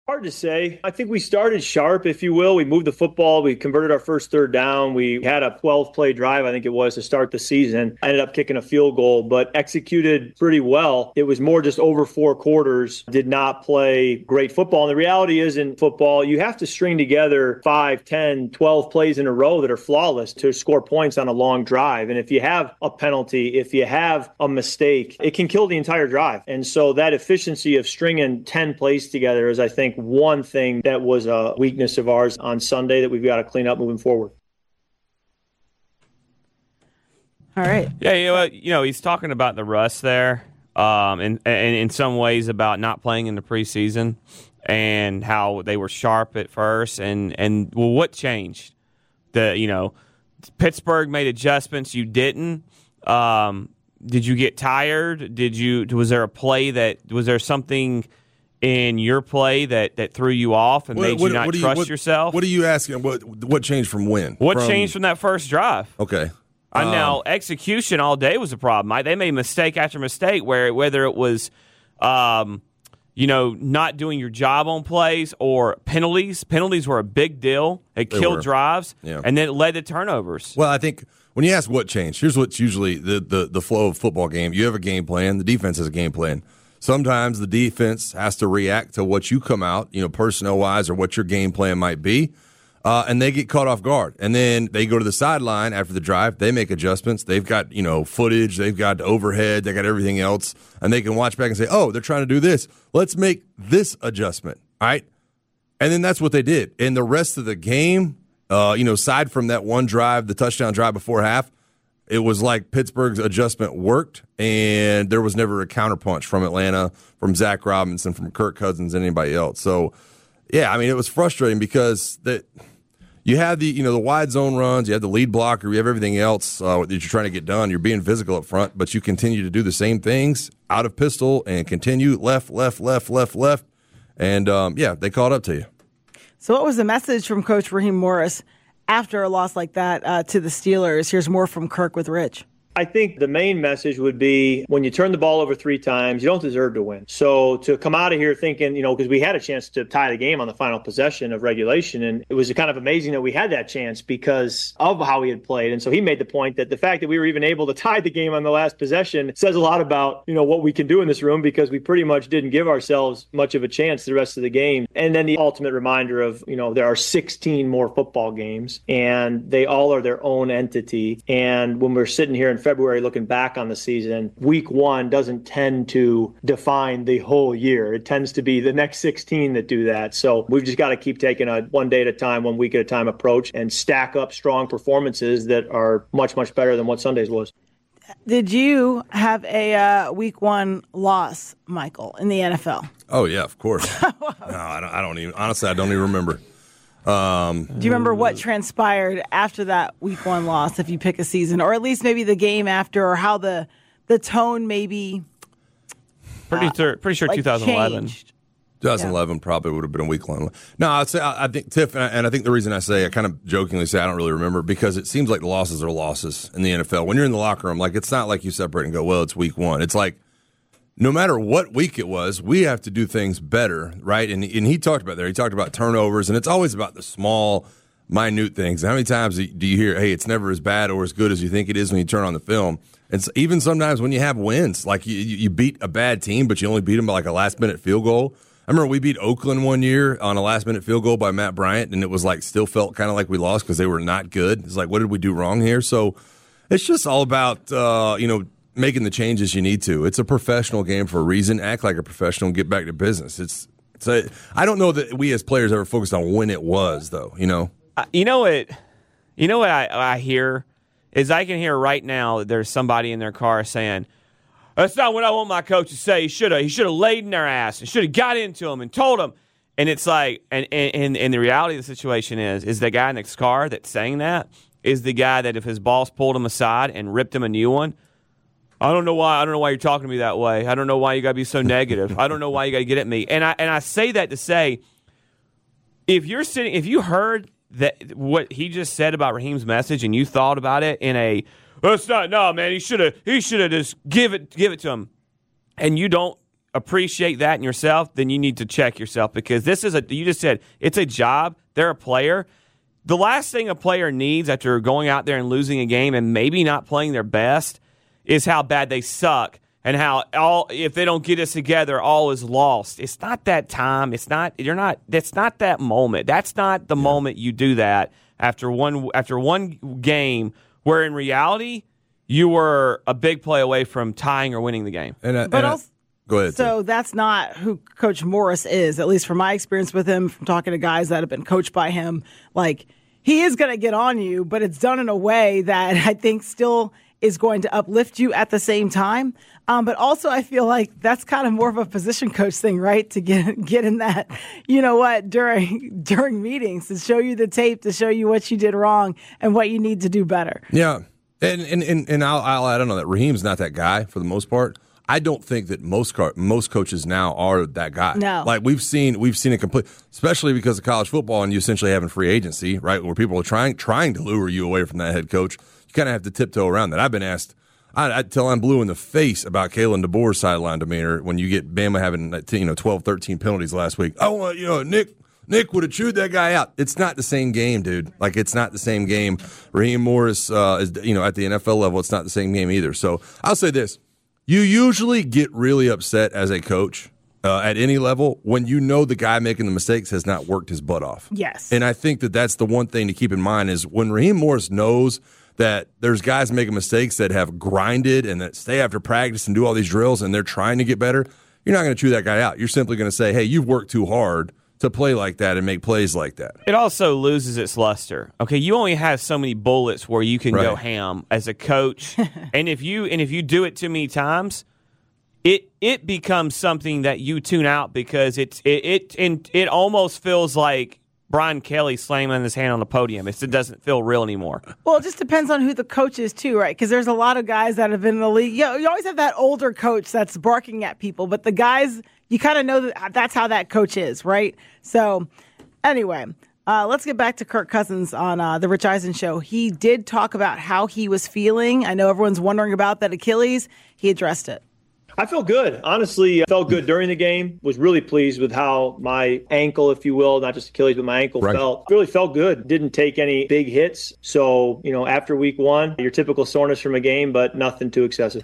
Hard to say. I think we started sharp, if you will. We moved the football. We converted our first third down. We had a 12-play drive, I think it was, to start the season. I ended up kicking a field goal, but executed pretty well. It was more just over 4 quarters, did not play great football. And the reality is in football, you have to string together 5, 10, 12 plays in a row that are flawless to score points on a long drive. And if you have a penalty, if you have a mistake, it can kill the entire drive. And so that efficiency of stringing 10 plays together is, I think, one thing that was a weakness of ours on Sunday that we've got to clean up moving forward. All right. Yeah, he's talking about the rust there, and in some ways about not playing in the preseason and how they were sharp at first, and what changed? Pittsburgh made adjustments. You didn't. Did you get tired? Was there something in your play that threw you off and made you not trust yourself? What are you asking? What changed from when? What changed from that first drive? Okay. Now, execution all day was a problem. They made mistake after mistake, whether it was not doing your job on plays or penalties. Penalties were a big deal. It killed drives, and then it led to turnovers. Well, I think when you ask what changed, here's what's usually the flow of a football game. You have a game plan. The defense has a game plan. Sometimes the defense has to react to what you come out, personnel-wise, or what your game plan might be, and they get caught off guard. And then they go to the sideline after the drive. They make adjustments. They've got, footage. They've got overhead. They got everything else. And they can watch back and say, oh, they're trying to do this. Let's make this adjustment, all right? And then that's what they did. And the rest of the game, aside from that one drive, the touchdown drive before half, it was like Pittsburgh's adjustment worked, and there was never a counterpunch from Atlanta, from Zach Robinson, from Kirk Cousins, anybody else. So, yeah, it was frustrating because you have the wide zone runs, you have the lead blocker, you have everything else that you're trying to get done. You're being physical up front, but you continue to do the same things out of pistol and continue left, and they caught up to you. So, what was the message from Coach Raheem Morris after a loss like that to the Steelers? Here's more from Kirk with Rich. I think the main message would be when you turn the ball over 3 times, you don't deserve to win. So to come out of here thinking, because we had a chance to tie the game on the final possession of regulation, and it was kind of amazing that we had that chance because of how he had played. And so he made the point that the fact that we were even able to tie the game on the last possession says a lot about, what we can do in this room because we pretty much didn't give ourselves much of a chance the rest of the game. And then the ultimate reminder of, there are 16 more football games and they all are their own entity. And when we're sitting here in February looking back on the season, week 1 doesn't tend to define the whole year. It tends to be the next 16 that do that. So we've just got to keep taking a one day at a time, 1 week at a time approach and stack up strong performances that are much, much better than what Sunday's was. Did you have a week 1 loss, Michael, in the NFL? Oh, yeah, of course. No, I don't even, honestly, I don't even remember. Do you remember what transpired after that week 1 loss, if you pick a season, or at least maybe the game after, or how the tone maybe pretty sure 2011. Changed. 2011 probably would have been a week long. No, I'd say I think Tiff, and I think the reason I kind of jokingly say I don't really remember because it seems like the losses are losses in the NFL. When you're in the locker room, it's not like you separate and go, well, it's week 1. It's like no matter what week it was, we have to do things better, right? And he talked about there. He talked about turnovers, and it's always about the small, minute things. How many times do you hear, hey, it's never as bad or as good as you think it is when you turn on the film? And even sometimes when you have wins, like you beat a bad team, but you only beat them by a last-minute field goal. I remember we beat Oakland one year on a last-minute field goal by Matt Bryant, and it was still felt kind of like we lost because they were not good. It's what did we do wrong here? So it's just all about, making the changes you need to. It's a professional game for a reason. Act like a professional and get back to business. I don't know that we as players ever focused on when it was, though. You know what I hear is I can hear right now that there's somebody in their car saying, "That's not what I want my coach to say. He should have laid in their ass and should have got into them and told them." And it's and the reality of the situation is the guy in the car that's saying that is the guy that if his boss pulled him aside and ripped him a new one. I don't know why you're talking to me that way. I don't know why you got to be so negative. I don't know why you got to get at me. And I say that to say, if you heard that what he just said about Raheem's message and you thought about it in a, well, it's not, no, man, he should have just give it to him. And you don't appreciate that in yourself, then you need to check yourself, because you just said it's a job. They're a player. The last thing a player needs after going out there and losing a game and maybe not playing their best is how bad they suck and how if they don't get us together, all is lost. It's not that time. That's not that moment. That's not the moment you do that after one game where in reality you were a big play away from tying or winning the game. Go ahead. So that's not who Coach Morris is, at least from my experience with him, from talking to guys that have been coached by him. Like, he is going to get on you, but it's done in a way that I think still is going to uplift you at the same time. But also I feel like that's kind of more of a position coach thing, right? To get in that, during meetings, to show you the tape, to show you what you did wrong and what you need to do better. Yeah. And I'll add on that. Raheem's not that guy for the most part. I don't think that most coaches now are that guy. No. Like we've seen a complete, especially because of college football and you essentially having free agency, right? Where people are trying to lure you away from that head coach. You kind of have to tiptoe around that. I've been asked, till I'm blue in the face about Kalen DeBoer's sideline demeanor when you get Bama having 12, 13 penalties last week. Oh, Nick would have chewed that guy out. It's not the same game, dude. Like, it's not the same game. Raheem Morris is, at the NFL level, it's not the same game either. So I'll say this. You usually get really upset as a coach at any level when you know the guy making the mistakes has not worked his butt off. Yes. And I think that that's the one thing to keep in mind is when Raheem Morris knows that there's guys making mistakes that have grinded and that stay after practice and do all these drills and they're trying to get better, you're not going to chew that guy out. You're simply going to say, hey, you've worked too hard to play like that and make plays like that. It also loses its luster. Okay, you only have so many bullets where you can go ham as a coach, and if you do it too many times, it becomes something that you tune out because it almost feels like Brian Kelly slamming his hand on the podium. It doesn't feel real anymore. Well, it just depends on who the coach is too, right? Because there's a lot of guys that have been in the league. You always have that older coach that's barking at people, but the guys, you kind of know that's how that coach is, right? So anyway, let's get back to Kirk Cousins on the Rich Eisen show. He did talk about how he was feeling. I know everyone's wondering about that Achilles. He addressed it. I feel good. Honestly, I felt good during the game. Was really pleased with how my ankle, if you will, not just Achilles, but my ankle felt. Really felt good. Didn't take any big hits. So, after week one, your typical soreness from a game, but nothing too excessive.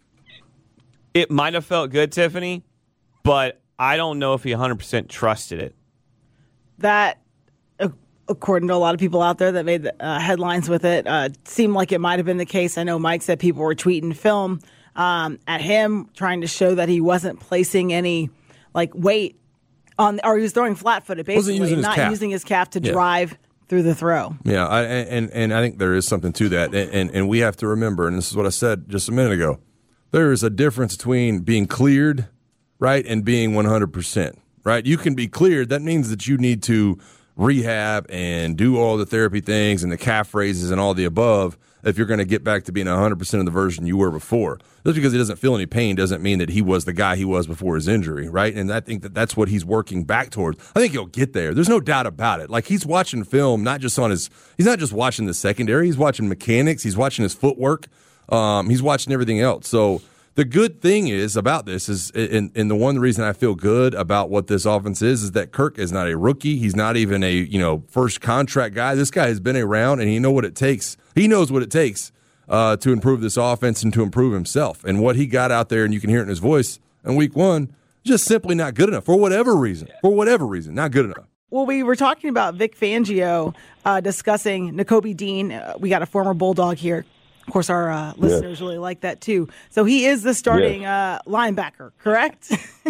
It might have felt good, Tiffany, but I don't know if he 100% trusted it. That, according to a lot of people out there that made headlines with it, seemed like it might have been the case. I know Mike said people were tweeting film at him, trying to show that he wasn't placing any weight on, or he was throwing flat-footed, basically, using his calf to drive through the throw. Yeah, and I think there is something to that, and we have to remember, and this is what I said just a minute ago. There is a difference between being cleared, right, and being 100%. Right, you can be cleared. That means that you need to rehab and do all the therapy things and the calf raises and all the above if you're going to get back to being 100% of the version you were before. Just because he doesn't feel any pain doesn't mean that he was the guy he was before his injury, right? And I think that that's what he's working back towards. I think he'll get there. There's no doubt about it. Like, he's watching film, he's not just watching the secondary. He's watching mechanics. He's watching his footwork. He's watching everything else. So the good thing is about this is, and the one reason I feel good about what this offense is that Kirk is not a rookie. He's not even a first contract guy. This guy has been around, and he knows what it takes. He knows what it takes to improve this offense and to improve himself. And what he got out there, and you can hear it in his voice in week one, just simply not good enough for whatever reason. Not good enough. Well, we were talking about Vic Fangio discussing Nakobe Dean. We got a former Bulldog here. Of course, our listeners really like that, too. So he is the starting linebacker, correct?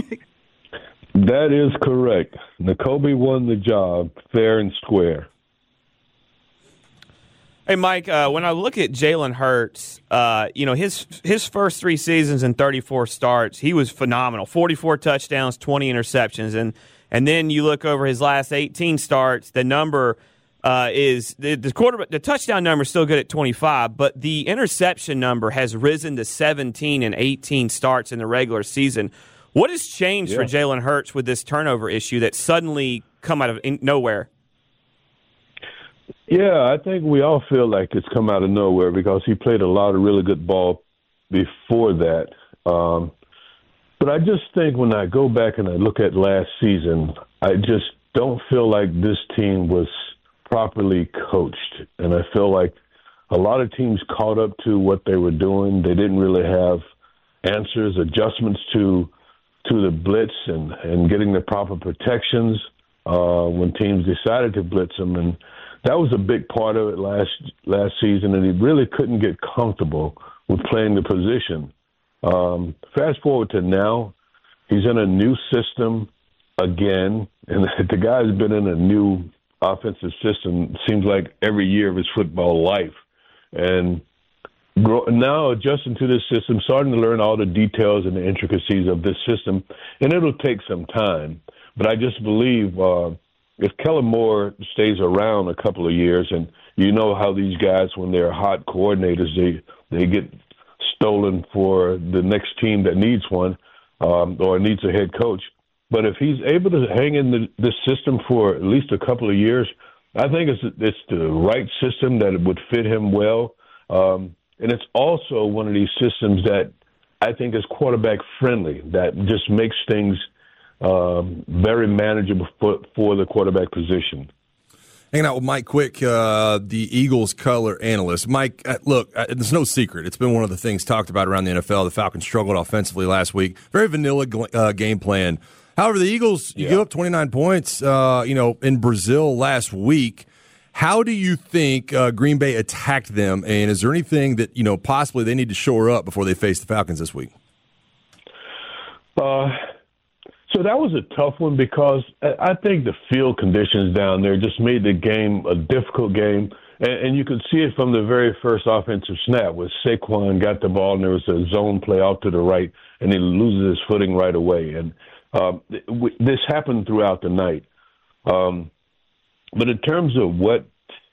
That is correct. Nakobe won the job fair and square. Hey, Mike, when I look at Jalen Hurts, his first 3 seasons and 34 starts, he was phenomenal. 44 touchdowns, 20 interceptions. And then you look over his last 18 starts, the number is the touchdown number is still good at 25, but the interception number has risen to 17 and 18 starts in the regular season. What has changed for Jalen Hurts with this turnover issue that suddenly come out of nowhere? Yeah, I think we all feel like it's come out of nowhere because he played a lot of really good ball before that. But I just think when I go back and I look at last season, I just don't feel like this team was properly coached. And I feel like a lot of teams caught up to what they were doing. They didn't really have answers, adjustments to the blitz and getting the proper protections when teams decided to blitz them. And that was a big part of it last season, and he really couldn't get comfortable with playing the position. Fast forward to now, he's in a new system again, and the guy's been in a new offensive system, seems like every year of his football life. And now adjusting to this system, starting to learn all the details and the intricacies of this system, and it'll take some time. But I just believe if Kellen Moore stays around a couple of years, and you know how these guys, when they're hot coordinators, they get stolen for the next team that needs one or needs a head coach. But if he's able to hang in this system for at least a couple of years, I think it's the right system that would fit him well. And it's also one of these systems that I think is quarterback friendly, that just makes things very manageable for the quarterback position. Hanging out with Mike Quick, the Eagles color analyst. Mike, look, it's no secret. It's been one of the things talked about around the NFL. The Falcons struggled offensively last week. Very vanilla game plan. However, the Eagles, you give up 29 points, in Brazil last week. How do you think Green Bay attacked them, and is there anything that, possibly they need to shore up before they face the Falcons this week? So that was a tough one because I think the field conditions down there just made the game a difficult game. And you could see it from the very first offensive snap where Saquon got the ball and there was a zone play off to the right and he loses his footing right away. And this happened throughout the night. But in terms of what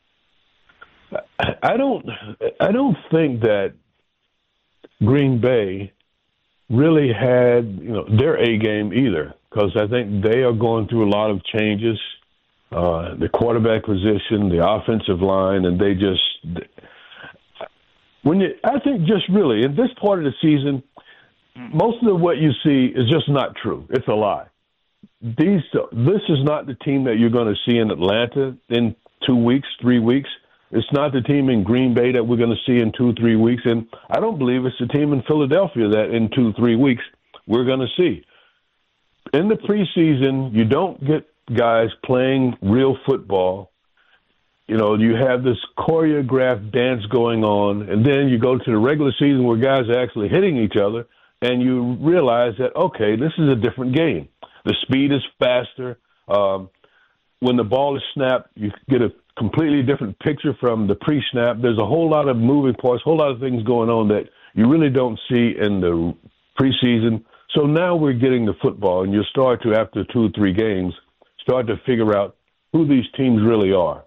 I don't think that Green Bay really had, their A game either, because I think they are going through a lot of changes, the quarterback position, the offensive line, and they just I think just really in this part of the season, most of what you see is just not true. It's a lie. This is not the team that you're going to see in Atlanta in 2 weeks, 3 weeks. It's not the team in Green Bay that we're going to see in 2-3 weeks. And I don't believe it's the team in Philadelphia that in 2-3 weeks we're going to see. In the preseason, you don't get guys playing real football. You have this choreographed dance going on, and then you go to the regular season where guys are actually hitting each other, and you realize that, okay, this is a different game. The speed is faster. When the ball is snapped, you get a completely different picture from the pre-snap. There's a whole lot of moving parts, a whole lot of things going on that you really don't see in the preseason. So now we're getting the football, and you start to, after 2 or 3 games, start to figure out who these teams really are.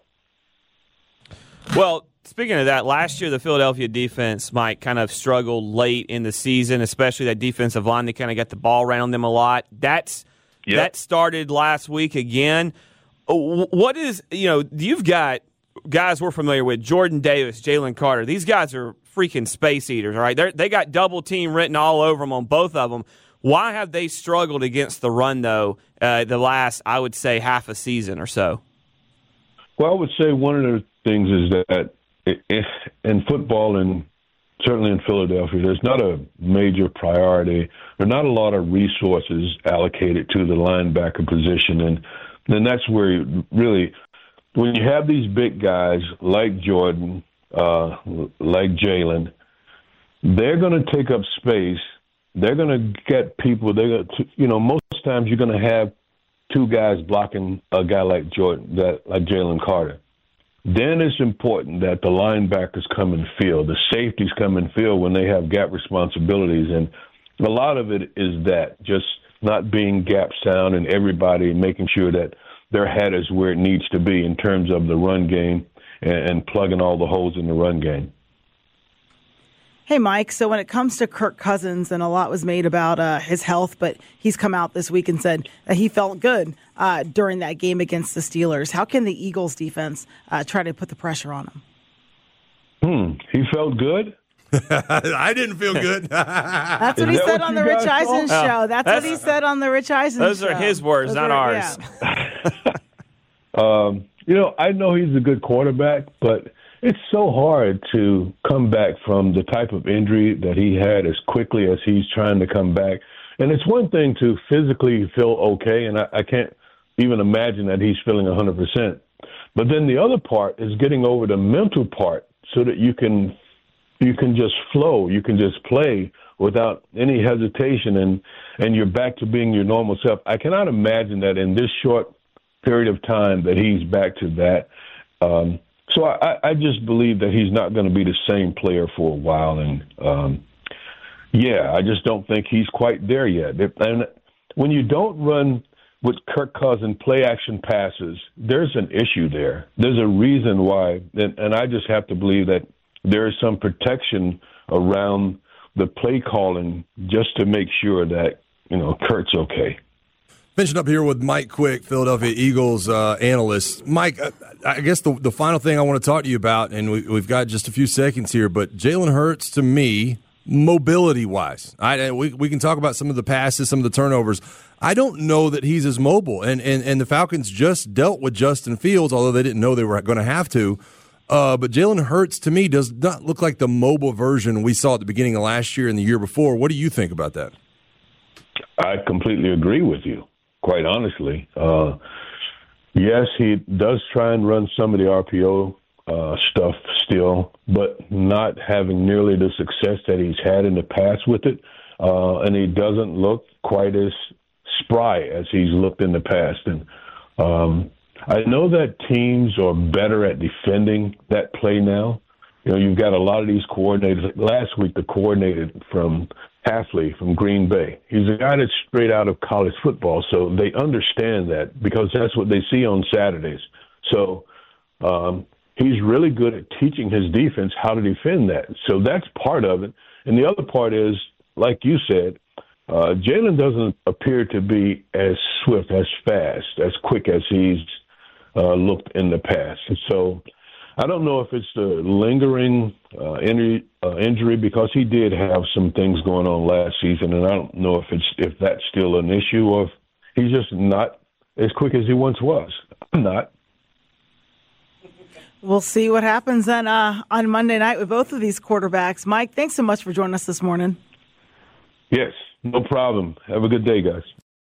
Well, speaking of that, last year the Philadelphia defense, Mike, kind of struggled late in the season, especially that defensive line. They kind of got the ball around them a lot. That started last week again. What is, you've got guys we're familiar with, Jordan Davis, Jalen Carter. These guys are freaking space eaters, all right? They got double team written all over them on both of them. Why have they struggled against the run, though, the last, I would say, half a season or so? Well, I would say one of the things is that in football, and certainly in Philadelphia, there's not a major priority. There are not a lot of resources allocated to the linebacker position, and then that's where really, when you have these big guys like Jordan, like Jalen, they're going to take up space. They're going to get people. Most times you're going to have 2 guys blocking a guy like Jordan, like Jalen Carter. Then it's important that the linebackers come and field, the safeties come and field when they have gap responsibilities, and a lot of it is that just not being gap sound and everybody making sure that their head is where it needs to be in terms of the run game and plugging all the holes in the run game. Hey, Mike, so when it comes to Kirk Cousins, and a lot was made about his health, but he's come out this week and said that he felt good during that game against the Steelers. How can the Eagles defense try to put the pressure on him? He felt good? I didn't feel good. That's what he said on the Rich Eisen show. That's what he said on the Rich Eisen show. Those are his words, not ours. Yeah. I know he's a good quarterback, but it's so hard to come back from the type of injury that he had as quickly as he's trying to come back. And it's one thing to physically feel okay, and I can't even imagine that he's feeling 100%. But then the other part is getting over the mental part so that you can just flow, you can just play without any hesitation, and you're back to being your normal self. I cannot imagine that in this short period of time that he's back to that. So I just believe that he's not going to be the same player for a while. And, I just don't think he's quite there yet. And when you don't run with Kirk Cousins play-action passes, there's an issue there. There's a reason why. And I just have to believe that there is some protection around the play calling just to make sure that, Kurt's okay. Finishing up here with Mike Quick, Philadelphia Eagles analyst. Mike, I guess the final thing I want to talk to you about, and we've got just a few seconds here, but Jalen Hurts, to me, mobility-wise, we can talk about some of the passes, some of the turnovers. I don't know that he's as mobile, and the Falcons just dealt with Justin Fields, although they didn't know they were going to have to. But Jalen Hurts, to me, does not look like the mobile version we saw at the beginning of last year and the year before. What do you think about that? I completely agree with you, quite honestly. Yes, he does try and run some of the RPO stuff still, but not having nearly the success that he's had in the past with it. And he doesn't look quite as spry as he's looked in the past. And I know that teams are better at defending that play now. You've got a lot of these coordinators. Last week, the coordinator from Hafley from Green Bay, he's a guy that's straight out of college football, so they understand that because that's what they see on Saturdays. So he's really good at teaching his defense how to defend that. So that's part of it. And the other part is, like you said, Jalen doesn't appear to be as swift, as fast, as quick as he's looked in the past. So I don't know if it's the lingering injury because he did have some things going on last season, and I don't know if that's still an issue or if he's just not as quick as he once was. I'm not. We'll see what happens then on Monday night with both of these quarterbacks. Mike, thanks so much for joining us this morning. Yes, no problem. Have a good day, guys.